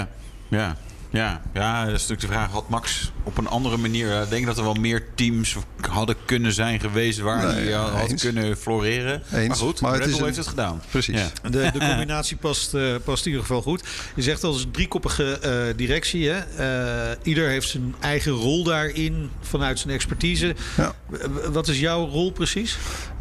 E: Ja, dat is natuurlijk de vraag. Had Max op een andere manier... Ik denk dat er wel meer teams hadden kunnen zijn geweest... waar hij had kunnen floreren. Maar goed, Red Bull heeft het gedaan.
G: Precies.
D: Ja. De combinatie past in ieder geval goed. Je zegt als 3-koppige directie. Hè? Ieder heeft zijn eigen rol daarin vanuit zijn expertise. Ja. Wat is jouw rol precies?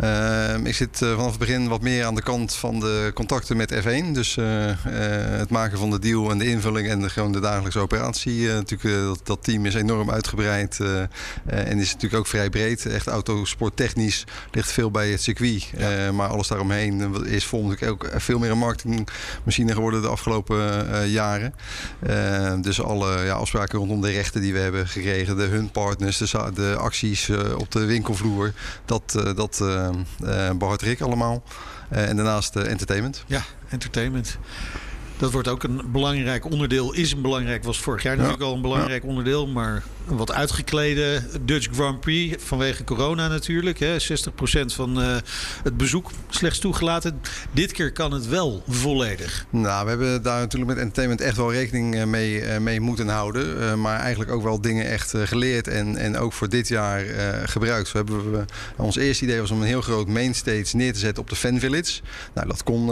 G: Ik zit vanaf het begin wat meer aan de kant van de contacten met F1. Dus het maken van de deal en de invulling en gewoon de dagelijkse operatie. Natuurlijk, dat team is enorm uitgebreid en is natuurlijk ook vrij breed. Echt autosporttechnisch ligt veel bij het circuit. Ja. Maar alles daaromheen is vol natuurlijk ook veel meer een marketingmachine geworden de afgelopen jaren. Dus alle afspraken rondom de rechten die we hebben gekregen, hun partners, de acties op de winkelvloer, dat behartig ik allemaal. En daarnaast entertainment.
D: Ja, entertainment. Dat wordt ook een belangrijk onderdeel. Was vorig jaar natuurlijk al een belangrijk onderdeel. Maar een wat uitgeklede Dutch Grand Prix vanwege corona natuurlijk. Hè. 60% van het bezoek slechts toegelaten. Dit keer kan het wel volledig.
G: Nou, we hebben daar natuurlijk met entertainment echt wel rekening mee moeten houden. Maar eigenlijk ook wel dingen echt geleerd en ook voor dit jaar gebruikt. Zo hebben ons eerste idee was om een heel groot mainstage neer te zetten op de Fan Village. Nou, dat kon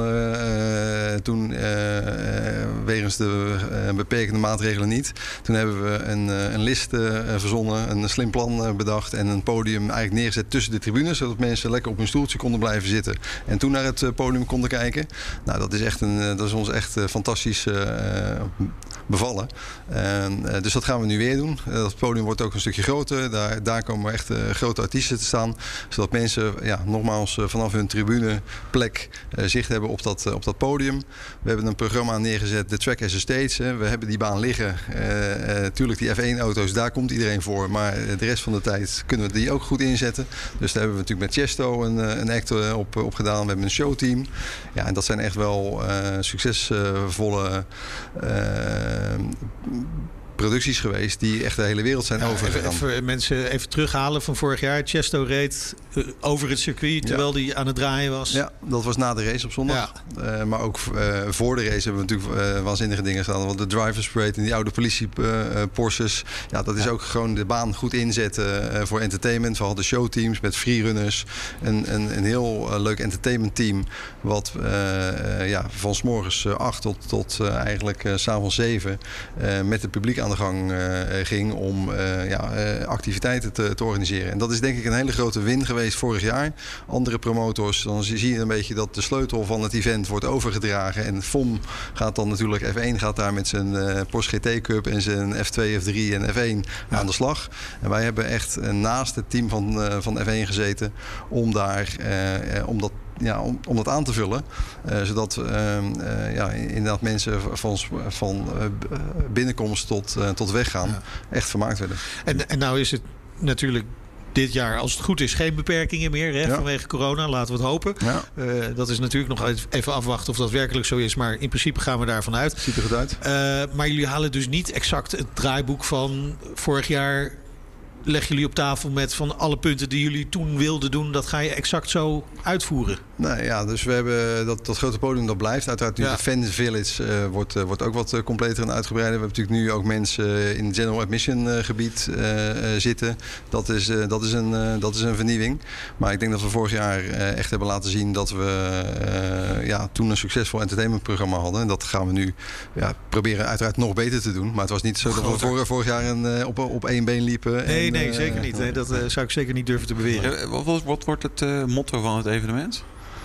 G: toen wegens de beperkende maatregelen niet. Toen hebben we een list verzonnen, een slim plan bedacht en een podium eigenlijk neergezet tussen de tribunes, zodat mensen lekker op hun stoeltje konden blijven zitten en toen naar het podium konden kijken. Nou, dat is ons echt fantastisch bevallen. Dus dat gaan we nu weer doen. Dat podium wordt ook een stukje groter. Daar komen echt grote artiesten te staan, zodat mensen nogmaals vanaf hun tribuneplek zicht hebben op dat podium. We hebben een programma neergezet, de Track as a Stage. We hebben die baan liggen. Tuurlijk, die F1-auto's, daar komt iedereen voor. Maar de rest van de tijd kunnen we die ook goed inzetten. Dus daar hebben we natuurlijk met Chesto een act op gedaan. We hebben een showteam. Ja, en dat zijn echt wel succesvolle producties geweest die echt de hele wereld zijn overgegaan.
D: Even mensen even terughalen van vorig jaar. Chesto reed over het circuit terwijl hij aan het draaien was.
G: Ja, dat was na de race op zondag. Ja. Maar ook voor de race hebben we natuurlijk waanzinnige dingen gedaan. Want de drivers parade en die oude politie Porsches. Ja, dat is ook gewoon de baan goed inzetten voor entertainment. We hadden showteams met freerunners. Een heel leuk entertainment team. Wat van 's morgens 8 tot eigenlijk 's avonds 7 met het publiek aan de gang ging om activiteiten te organiseren. En dat is denk ik een hele grote win geweest vorig jaar. Andere promotors, dan zie je een beetje dat de sleutel van het event wordt overgedragen. En FOM gaat dan natuurlijk, F1 gaat daar met zijn Porsche GT Cup en zijn F2, F3 en F1 aan de slag. En wij hebben echt naast het team van F1 gezeten om daar om dat aan te vullen. Zodat inderdaad mensen van binnenkomst tot weggaan echt vermaakt werden.
D: En nou is het natuurlijk dit jaar, als het goed is, geen beperkingen meer hè, vanwege corona. Laten we het hopen. Ja. Dat is natuurlijk nog even afwachten of dat werkelijk zo is. Maar in principe gaan we daarvan uit.
G: Ziet er goed uit.
D: Maar jullie halen dus niet exact het draaiboek van vorig jaar. Leggen jullie op tafel met van alle punten die jullie toen wilden doen, dat ga je exact zo uitvoeren?
G: Nee, ja, dus we hebben dat grote podium dat blijft. Uiteraard nu de Fan Village wordt ook wat completer en uitgebreider. We hebben natuurlijk nu ook mensen in het General Admission gebied zitten. Dat is een vernieuwing. Maar ik denk dat we vorig jaar echt hebben laten zien dat we toen een succesvol entertainmentprogramma hadden. En dat gaan we nu proberen uiteraard nog beter te doen. Maar het was niet zo dat we vorig jaar op één been liepen.
D: Nee, zeker niet. Nee, dat zou ik zeker niet durven te beweren.
E: Wat wordt het motto van het evenement?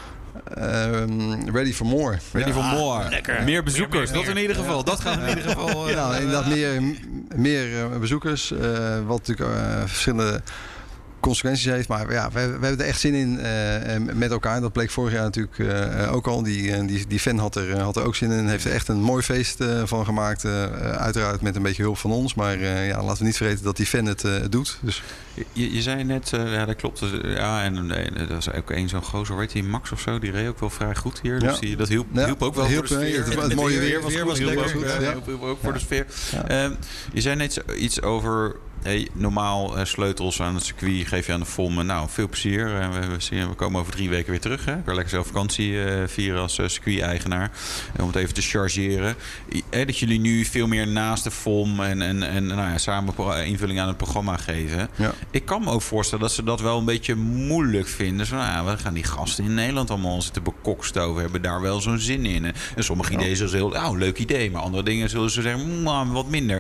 G: Ready for more.
E: Ready for more.
D: Lekker.
E: Meer bezoekers, dat in ieder geval. Dat gaan we in ieder geval...
G: inderdaad meer bezoekers. Wat natuurlijk verschillende consequenties heeft. Maar we hebben er echt zin in met elkaar. Dat bleek vorig jaar natuurlijk ook al. Die fan had er ook zin in. Heeft er echt een mooi feest van gemaakt. Uiteraard met een beetje hulp van ons. Maar laten we niet vergeten dat die fan het doet. Dus.
E: Je zei net, dat klopt. En dat is ook één zo'n gozer, weet je, Max of zo. Die reed ook wel vrij goed hier. Dus dat hielp ook wel voor de sfeer.
G: Het mooie weer was goed.
E: Hielp ook voor de sfeer. Je zei net iets over... normaal sleutels aan het circuit geef je aan de FOM. Nou, veel plezier. We komen over 3 weken weer terug. Hè? Ik wil lekker zelf vakantie vieren als circuit-eigenaar. Om het even te chargeren. Dat jullie nu veel meer naast de FOM en samen invulling aan het programma geven. Ja. Ik kan me ook voorstellen dat ze dat wel een beetje moeilijk vinden. Zo, we gaan die gasten in Nederland allemaal zitten bekokstoven. Hebben daar wel zo'n zin in. En sommige ideeën zullen ze heel leuk idee. Maar andere dingen zullen ze zeggen, wat minder.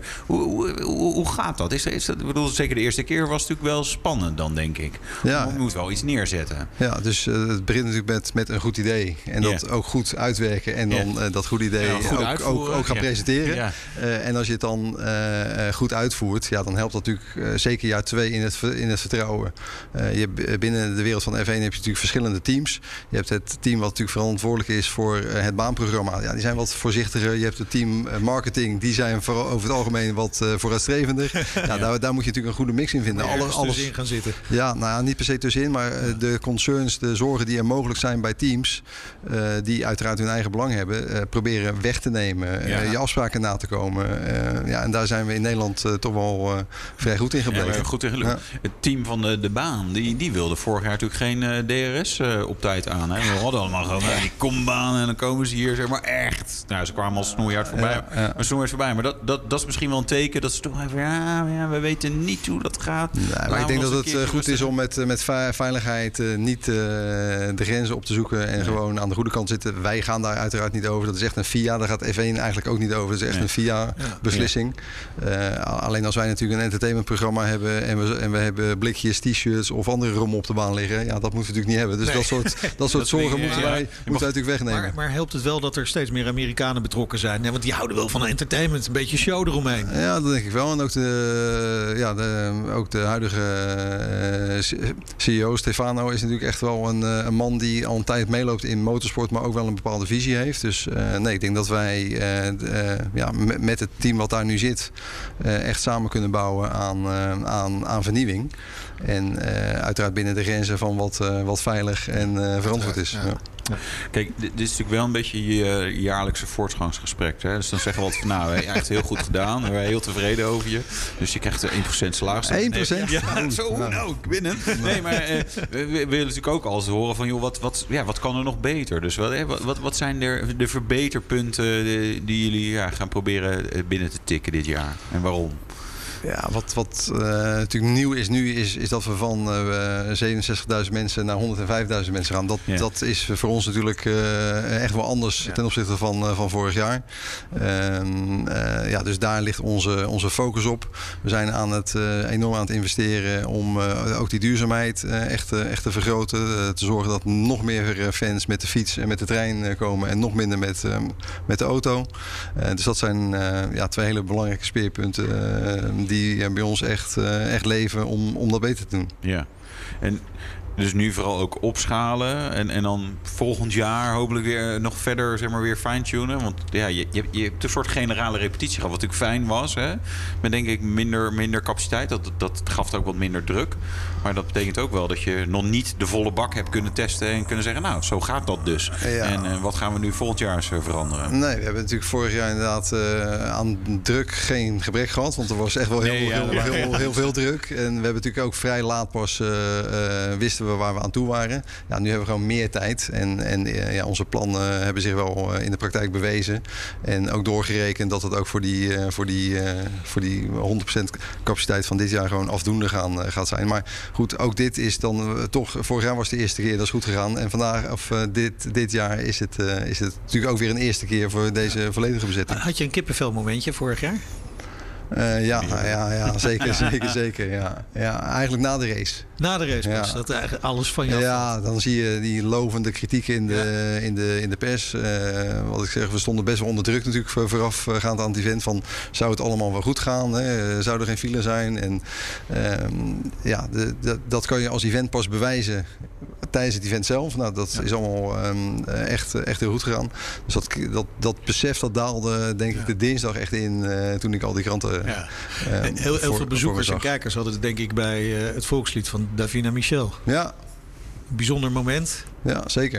E: Hoe gaat dat? Ik bedoel, zeker de eerste keer was het natuurlijk wel spannend dan, denk ik. Ja. Je moet wel iets neerzetten.
G: Ja, dus het begint natuurlijk met een goed idee. En dat ook goed uitwerken. En dan dat goede idee ook gaan presenteren. Ja. En als je het dan goed uitvoert, dan helpt dat natuurlijk zeker jaar 2 in het vertrouwen. Binnen de wereld van F1 heb je natuurlijk verschillende teams. Je hebt het team wat natuurlijk verantwoordelijk is voor het baanprogramma. Ja, die zijn wat voorzichtiger. Je hebt het team marketing. Die zijn over het algemeen wat vooruitstrevender. Daar moet je natuurlijk een goede mix in vinden.
D: Alles in gaan zitten.
G: Ja, niet per se tussenin, maar de concerns, de zorgen die er mogelijk zijn bij teams, die uiteraard hun eigen belang hebben, proberen weg te nemen. Je afspraken na te komen. En daar zijn we in Nederland toch wel vrij goed in gebleven.
E: Goed in gelukt. Het team van de baan, die wilde vorig jaar natuurlijk geen DRS op tijd aan. Hè? We hadden allemaal gewoon die kombaan en dan komen ze hier zeg maar echt. Nou, ze kwamen al snoeihard voorbij. Maar dat is misschien wel een teken dat ze toch even, we weten niet hoe dat gaat.
G: Nee, maar ik denk dat het goed is om met veiligheid niet de grenzen op te zoeken en gewoon aan de goede kant zitten. Wij gaan daar uiteraard niet over. Dat is echt een FIA. Daar gaat F1 eigenlijk ook niet over. Dat is echt een FIA-beslissing. Alleen als wij natuurlijk een entertainmentprogramma hebben en we hebben blikjes, t-shirts of andere rommel op de baan liggen. Dat moeten we natuurlijk niet hebben. Dus dat soort zorgen moeten wij natuurlijk wegnemen. Maar
D: helpt het wel dat er steeds meer Amerikanen betrokken zijn? Want die houden wel van entertainment. Een beetje show eromheen.
G: Ja, dat denk ik wel. En ook de huidige CEO Stefano is natuurlijk echt wel een man die al een tijd meeloopt in motorsport, maar ook wel een bepaalde visie heeft. Dus ik denk dat wij met het team wat daar nu zit echt samen kunnen bouwen aan vernieuwing. En uiteraard binnen de grenzen van wat veilig en verantwoord is. Ja.
E: Kijk, dit is natuurlijk wel een beetje je jaarlijkse voortgangsgesprek. Hè? Dus dan zeggen we altijd van, echt heel goed gedaan. We zijn heel tevreden over je. Dus je krijgt 1% salaris.
G: 1%?
E: Ja, zo, ik binnen. Nee, maar we willen natuurlijk ook alles horen van, joh, wat kan er nog beter? Dus wat zijn de verbeterpunten die jullie gaan proberen binnen te tikken dit jaar? En waarom?
G: Ja, wat natuurlijk nieuw is nu, is dat we van 67.000 mensen naar 105.000 mensen gaan. Dat is voor ons natuurlijk echt wel anders ten opzichte van vorig jaar. Dus daar ligt onze focus op. We zijn enorm aan het investeren om ook die duurzaamheid echt te vergroten. Te zorgen dat nog meer fans met de fiets en met de trein komen en nog minder met de auto. Dus dat zijn 2 hele belangrijke speerpunten die bij ons echt leven om dat beter te doen.
E: Ja. En Dus nu vooral ook opschalen. En dan volgend jaar hopelijk weer nog verder, zeg maar, weer fine-tunen. Want ja, je hebt een soort generale repetitie gehad. Wat natuurlijk fijn was. Hè? Met denk ik minder capaciteit. Dat gaf ook wat minder druk. Maar dat betekent ook wel dat je nog niet de volle bak hebt kunnen testen. En kunnen zeggen, nou, zo gaat dat dus. Ja. En wat gaan we nu volgend jaar eens veranderen?
G: Nee, we hebben natuurlijk vorig jaar inderdaad aan druk geen gebrek gehad. Want er was echt wel heel veel druk. En we hebben natuurlijk ook vrij laat pas wisten we waar we aan toe waren. Ja, nu hebben we gewoon meer tijd. En onze plannen hebben zich wel in de praktijk bewezen. En ook doorgerekend dat het ook voor die 100% capaciteit van dit jaar gewoon afdoende gaat zijn. Maar goed, ook dit is dan toch... Vorig jaar was de eerste keer, dat is goed gegaan. En vandaag, of dit jaar is het natuurlijk ook weer een eerste keer voor deze volledige bezetting.
D: Had je een kippenvelmomentje vorig jaar?
G: Zeker. Ja, eigenlijk na de race.
D: Na de race was dat eigenlijk alles van jou.
G: Ja, dan zie je die lovende kritiek in de pers. Wat ik zeg, we stonden best wel onder druk natuurlijk voorafgaand aan het event. Van, zou het allemaal wel goed gaan? Hè? Zou er geen file zijn? En dat kan je als event pas bewijzen tijdens het event zelf. Nou, dat is allemaal echt heel goed gegaan. Dus dat besef dat daalde, denk ik, de dinsdag echt in toen ik al die kranten...
D: heel veel bezoekers en kijkers hadden het denk ik bij het volkslied van Davina Michel.
G: Ja.
D: Bijzonder moment.
G: Ja, zeker.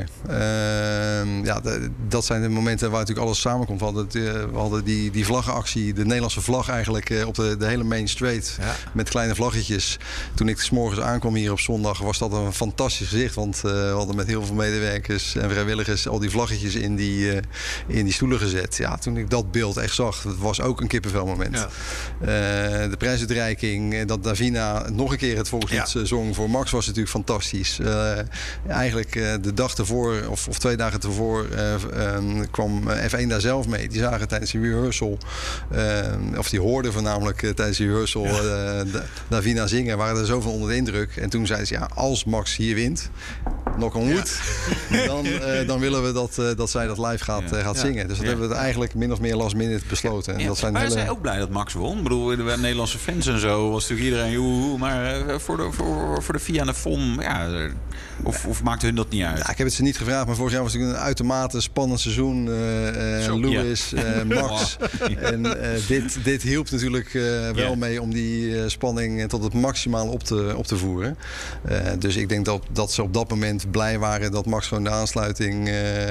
G: Dat zijn de momenten waar natuurlijk alles samenkomt. We hadden die vlaggenactie, de Nederlandse vlag eigenlijk op de hele main straight. Ja. Met kleine vlaggetjes. Toen ik 's morgens aankwam hier op zondag was dat een fantastisch gezicht. Want we hadden met heel veel medewerkers en vrijwilligers al die vlaggetjes in die stoelen gezet. Ja, toen ik dat beeld echt zag, dat was ook een kippenvelmoment. Ja. De prijsuitreiking, dat Davina nog een keer het volkslied zong voor Max was natuurlijk fantastisch. Eigenlijk de dag ervoor of 2 dagen ervoor kwam F1 daar zelf mee. Die zagen tijdens die rehearsal, of die hoorden voornamelijk tijdens die rehearsal Davina zingen. Waren er zoveel onder de indruk. En toen zeiden ze, als Max hier wint, knock on wood, dan willen we dat zij dat live gaat zingen. Dus dat hebben we eigenlijk min of meer last minute besloten. En dat zijn
E: maar zijn ook blij dat Max won. Ik bedoel, de Nederlandse fans en zo was natuurlijk iedereen joehoe. Maar voor de FIA en de FOM, of maakte hun dat niet uit?
G: Ja, ik heb het ze niet gevraagd, maar vorig jaar was het een uitermate spannend seizoen. Lewis, Max. En dit hielp natuurlijk wel mee om die spanning tot het maximaal op te voeren. Dus ik denk dat ze op dat moment blij waren dat Max gewoon de aansluiting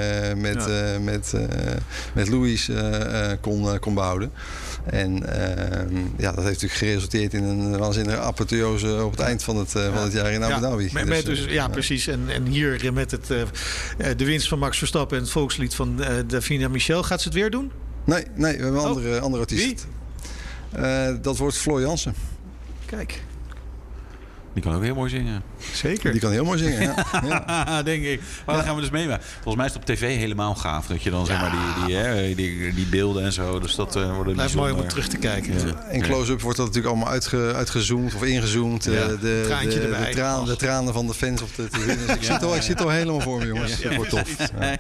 G: met Lewis kon behouden. En dat heeft natuurlijk geresulteerd in een waanzinnige apotheose op het eind van het jaar in Abu Dhabi.
D: Precies. En hier met de winst van Max Verstappen en het volkslied van Davina Michel. Gaat ze het weer doen?
G: Nee, we hebben een andere artiest. Dat wordt Floor Jansen.
D: Kijk.
E: Die kan ook heel mooi zingen.
D: Zeker.
G: Die kan heel mooi zingen, ja.
E: Denk ik. Maar dan gaan we dus mee. Volgens mij is het op tv helemaal gaaf. Dat je dan zeg maar die beelden en zo. Dus dat wordt
D: blijft mooi om terug te kijken.
G: Ja. In close-up wordt dat natuurlijk allemaal uitgezoomd of ingezoomd. De tranen van de fans op de tv. Dus ik zit al helemaal voor me, jongens. Dat wordt tof.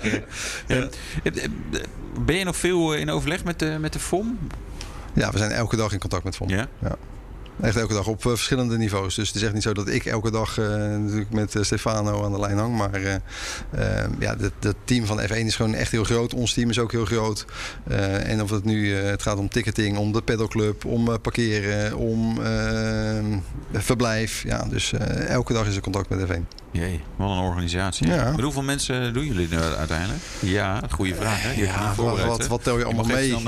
E: Ben je nog veel in overleg met de FOM?
G: Ja, we zijn elke dag in contact met FOM. Ja. Echt elke dag op verschillende niveaus. Dus het is echt niet zo dat ik elke dag natuurlijk met Stefano aan de lijn hang. Maar het team van F1 is gewoon echt heel groot. Ons team is ook heel groot. En of het nu het gaat om ticketing, om de pedalclub, om parkeren, om verblijf. Ja, dus elke dag is er contact met F1.
E: Jee, wat een organisatie. Ja. Met hoeveel mensen doen jullie nu uiteindelijk? Ja, goede vraag. Hè?
G: Wat tel je allemaal mee?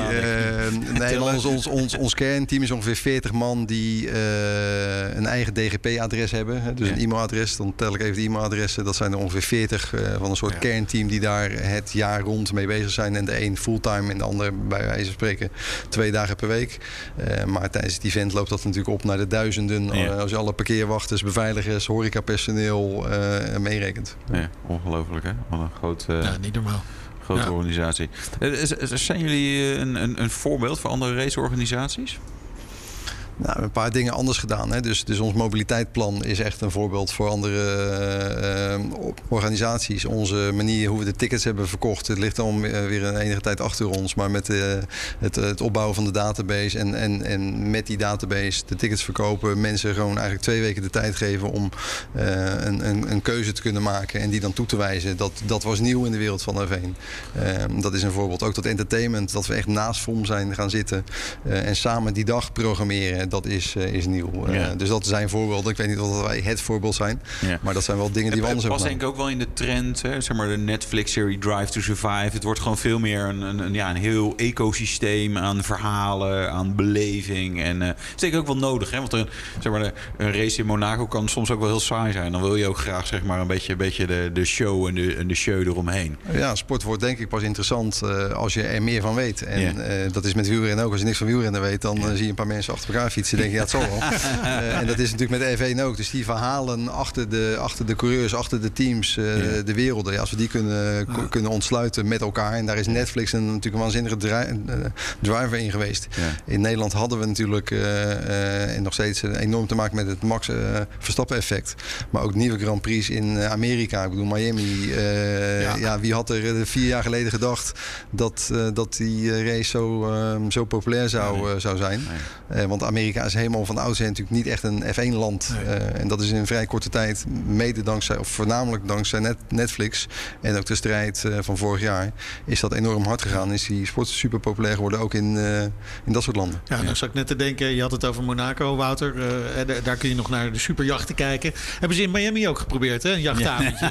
G: Ons kernteam is ongeveer 40 man die een eigen DGP-adres hebben. Dus een e-mailadres. Dan tel ik even de e-mailadressen. Dat zijn er ongeveer 40 van een soort kernteam die daar het jaar rond mee bezig zijn. En de een fulltime en de ander bij wijze van spreken 2 dagen per week. Maar tijdens het event loopt dat natuurlijk op naar de duizenden. Als je alle parkeerwachters, beveiligers, horecapersoneel meerekent.
E: Ja, ongelooflijk hè? Wat een groot...
D: niet normaal.
E: Grote organisatie. Zijn jullie een voorbeeld voor andere raceorganisaties?
G: Nou, een paar dingen anders gedaan. Hè. Dus ons mobiliteitsplan is echt een voorbeeld voor andere organisaties. Onze manier hoe we de tickets hebben verkocht, het ligt dan weer een enige tijd achter ons. Maar met het opbouwen van de database en met die database de tickets verkopen, mensen gewoon eigenlijk 2 weken de tijd geven om een keuze te kunnen maken en die dan toe te wijzen. Dat was nieuw in de wereld van F1. Dat is een voorbeeld. Ook dat entertainment, dat we echt naast FOM zijn gaan zitten en samen die dag programmeren, dat is nieuw. Dus dat zijn voorbeelden. Ik weet niet of wij het voorbeeld zijn, maar dat zijn wel dingen die we anders hebben gedaan.
E: Het was denk ik ook wel in de trend, hè? Zeg maar de Netflix-serie Drive to Survive. Het wordt gewoon veel meer een heel ecosysteem aan verhalen, aan beleving. En dat is denk ik ook wel nodig, hè? Want een race in Monaco kan soms ook wel heel saai zijn. Dan wil je ook graag zeg maar een beetje de show en de show eromheen. Ja,
G: sport wordt denk ik pas interessant als je er meer van weet. En dat is met wielrennen ook. Als je niks van wielrennen weet, dan zie je een paar mensen achter elkaar fietsen. Denk je, ja, het zal wel. En dat is natuurlijk met de F1 ook. Dus die verhalen achter de coureurs, achter de teams, de werelden. Ja, als we die kunnen ontsluiten met elkaar. En daar is Netflix natuurlijk een waanzinnige driver in geweest. Ja. In Nederland hadden we natuurlijk en nog steeds enorm te maken met het Max Verstappen effect. Maar ook nieuwe Grand Prix in Amerika. Ik bedoel, Miami. Wie had er 4 jaar geleden gedacht dat die race zo populair zou zijn. Nee. Want Amerika is helemaal van oudsher natuurlijk niet echt een F1-land. Nee. En dat is in een vrij korte tijd, mede dankzij, of voornamelijk dankzij Netflix en ook de strijd van vorig jaar, is dat enorm hard gegaan. Is die sport super populair geworden, ook in dat soort landen.
D: Ja, dan zat ik net te denken, je had het over Monaco, Wouter. Daar kun je nog naar de superjachten kijken. Hebben ze in Miami ook geprobeerd, hè? Een jachtavondje.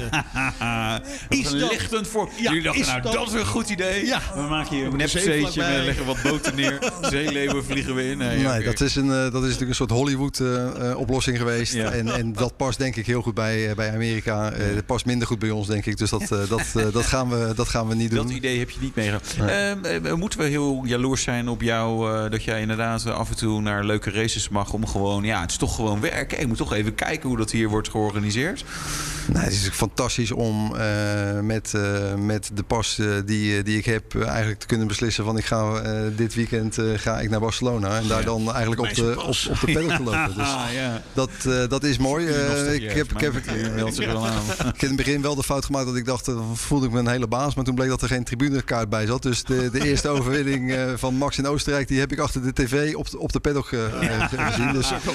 E: Is dat lichtend voor? Jullie dachten, dat is een goed idee. Ja. We maken hier een nepzeetje, we leggen wat boten neer. Zeeleeuwen vliegen we in.
G: Dat is natuurlijk een soort Hollywood-oplossing geweest. Ja. En dat past denk ik heel goed bij Amerika. Dat past minder goed bij ons, denk ik. Dus dat gaan we niet doen.
E: Dat idee heb je niet meegenomen. Moeten we heel jaloers zijn op jou dat jij inderdaad af en toe naar leuke races mag om gewoon, het is toch gewoon werken. Ik moet toch even kijken hoe dat hier wordt georganiseerd.
G: Nou, het is natuurlijk fantastisch om met de pas die ik heb eigenlijk te kunnen beslissen van ik ga dit weekend ga ik naar Barcelona en daar dan eigenlijk op de pedal te lopen. Dus dat is mooi. Ik heb in het begin wel de fout gemaakt dat ik dacht, voelde ik me een hele baas, maar toen bleek dat er geen tribunekaart bij zat. Dus de eerste overwinning van Max in Oostenrijk, die heb ik achter de tv op de paddock gezien.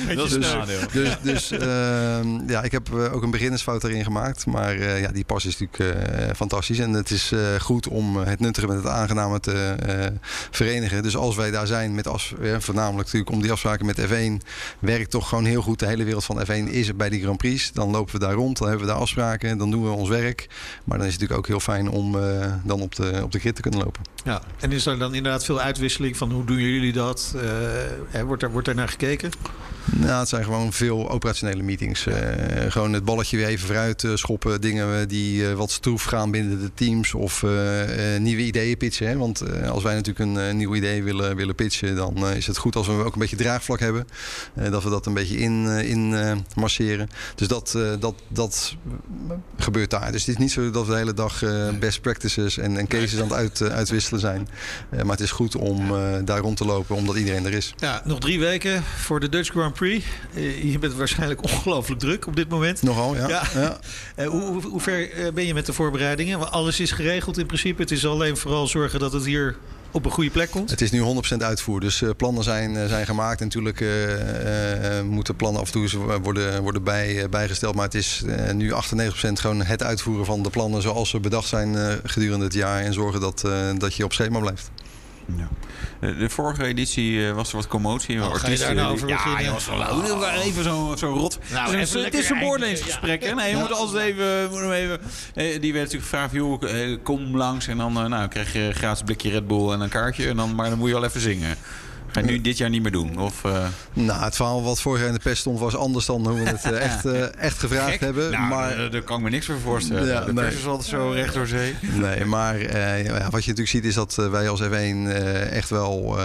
G: Dus ik heb ook een beginnersfout erin gemaakt. Maar die pas is natuurlijk fantastisch. En het is goed om het nuttige met het aangename te verenigen. Dus als wij daar zijn, voornamelijk natuurlijk om die afspraken met F1, werkt toch gewoon heel goed. De hele wereld van F1 is bij die Grand Prix. Dan lopen we daar rond, dan hebben we daar afspraken, dan doen we ons werk. Maar dan is het natuurlijk ook heel fijn om dan op de grid te kunnen lopen.
D: Ja, en is er dan inderdaad veel uitwisseling van hoe doen jullie dat? Wordt daar naar gekeken?
G: Nou, het zijn gewoon veel operationele meetings. Gewoon het balletje weer even vooruit schoppen. Dingen die wat stroef gaan binnen de teams. Of nieuwe ideeën pitchen. Hè? Want als wij natuurlijk een nieuw idee willen pitchen, dan is het goed als we ook een beetje draagvlak hebben. Dat we dat een beetje in masseren. Dus dat gebeurt daar. Dus het is niet zo dat we de hele dag best practices en cases aan het uitwisselen zijn. Maar het is goed om daar rond te lopen, omdat iedereen er is.
D: Ja, nog 3 weken voor de Dutch Grand Prix. Je bent waarschijnlijk ongelooflijk druk op dit moment.
G: Nogal, ja.
D: Hoe ver ben je met de voorbereidingen? Alles is geregeld in principe. Het is alleen vooral zorgen dat het hier op een goede plek komt?
G: Het is nu 100% uitvoer. Dus plannen zijn gemaakt. En natuurlijk moeten plannen af en toe worden bijgesteld. Maar het is nu 98% gewoon het uitvoeren van de plannen zoals ze bedacht zijn gedurende het jaar. En zorgen dat je op schema blijft.
E: Ja. De vorige editie was er wat commotie.
D: Ga je daar nou over beginnen?
E: Ja, even zo rot. Nou, het is een beoordelingsgesprek. Nee, je moet altijd even... die werd natuurlijk gevraagd, joh, kom langs. En dan krijg je een gratis blikje Red Bull en een kaartje. Maar dan moet je al even zingen. Ga je nu dit jaar niet meer doen? Of,
G: Nou, het verhaal wat vorig jaar in de pers stond was anders dan hoe we het echt gevraagd
E: Gek.
G: hebben.
E: Nou,
G: maar
E: daar kan ik me niks voor voorstellen. Ja, de pers is altijd zo recht door zee.
G: Nee, maar wat je natuurlijk ziet is dat wij als F1 echt wel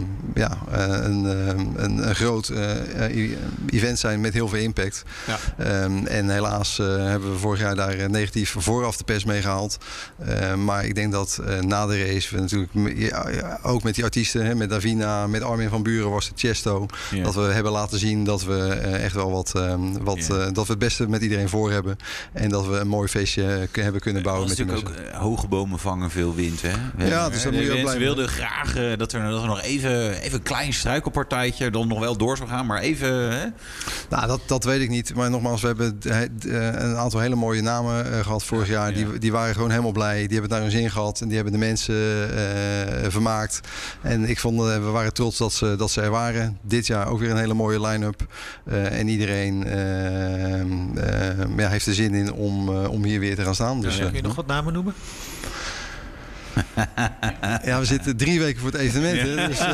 G: een groot event zijn met heel veel impact. Ja. En helaas hebben we vorig jaar daar negatief vooraf de pers mee gehaald. Maar ik denk dat na de race we natuurlijk ook met die artiesten, met Davina, met met Armin van Buren was het Chesto. Ja. Dat we hebben laten zien dat we echt wel dat we het beste met iedereen voor hebben. En dat we een mooi feestje hebben kunnen bouwen met die mensen.
E: Ook hoge bomen vangen veel wind, hè?
G: Ja, dus
E: de mensen wilden graag dat er nog even een klein struikelpartijtje dan nog wel door zou gaan, maar even... Hè?
G: Nou, dat weet ik niet. Maar nogmaals, we hebben een aantal hele mooie namen gehad vorig jaar. Die waren gewoon helemaal blij. Die hebben het naar hun zin gehad. En die hebben de mensen vermaakt. En ik vond, we waren trots dat ze er waren. Dit jaar ook weer een hele mooie line-up. En iedereen heeft er zin in om hier weer te gaan staan. Dus,
D: kun je nog wat namen noemen?
G: Ja, we zitten 3 weken voor het evenement. Ja. Hè? Dus,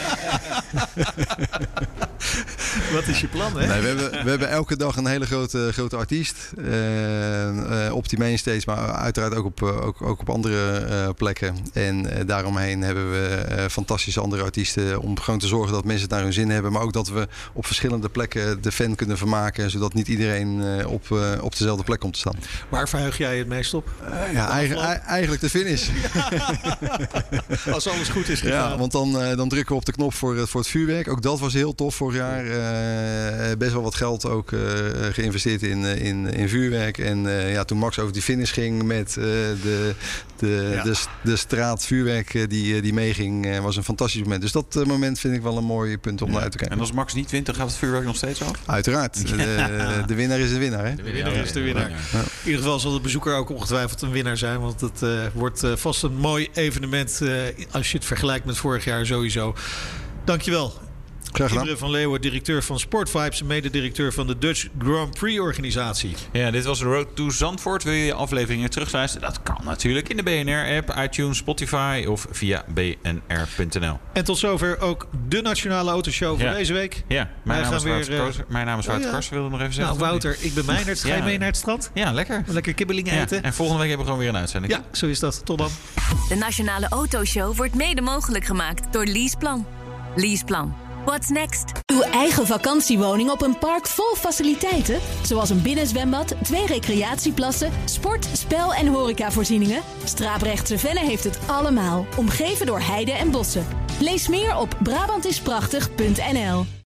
D: wat is je plan, hè?
G: Nee, we hebben elke dag een hele grote artiest. Op die mainstage, maar uiteraard ook op andere plekken. En daaromheen hebben we fantastische andere artiesten. Om gewoon te zorgen dat mensen het naar hun zin hebben. Maar ook dat we op verschillende plekken de fan kunnen vermaken. Zodat niet iedereen op dezelfde plek komt te staan.
D: Waar verheug jij het meest op?
G: Eigenlijk de finish.
D: Als alles goed is gegaan.
G: Ja, want dan drukken we op de knop voor het vuurwerk. Ook dat was heel tof vorig jaar. Best wel wat geld ook geïnvesteerd in vuurwerk. En toen Max over die finish ging met de straat vuurwerk die meeging, was een fantastisch moment. Dus dat moment vind ik wel een mooi punt om naar uit te kijken.
E: En als Max niet wint, dan gaat het vuurwerk nog steeds af?
G: Uiteraard. De winnaar is de winnaar. Hè?
D: De winnaar is de winnaar. Ja. In ieder geval zal de bezoeker ook ongetwijfeld een winnaar zijn. Want het wordt vast een mooi evenement als je het vergelijkt met vorig jaar sowieso. Dankjewel. Imre van Leeuwen, directeur van Sportvibes en mededirecteur van de Dutch Grand Prix organisatie.
E: Ja, dit was Road to Zandvoort. Wil je afleveringen terugluisteren? Dat kan natuurlijk in de BNR-app, iTunes, Spotify of via bnr.nl.
D: En tot zover ook de Nationale Autoshow voor deze week.
E: Ja, mijn naam is Wouter Karsen, wilde nog even zeggen.
D: Nou Wouter, ik ben Meijnerd. Ga je mee naar het strand?
E: Ja, lekker.
D: Lekker kibbelingen eten.
E: En volgende week hebben we gewoon weer een uitzending.
D: Ja, zo is dat. Tot dan.
B: De Nationale Autoshow wordt mede mogelijk gemaakt door Leaseplan. Leaseplan. What's next?
A: Uw eigen vakantiewoning op een park vol faciliteiten? Zoals een binnenzwembad, 2 recreatieplassen, sport, spel en horecavoorzieningen? Straaprechtse Venne heeft het allemaal, omgeven door heide en bossen. Lees meer op Brabantisprachtig.nl.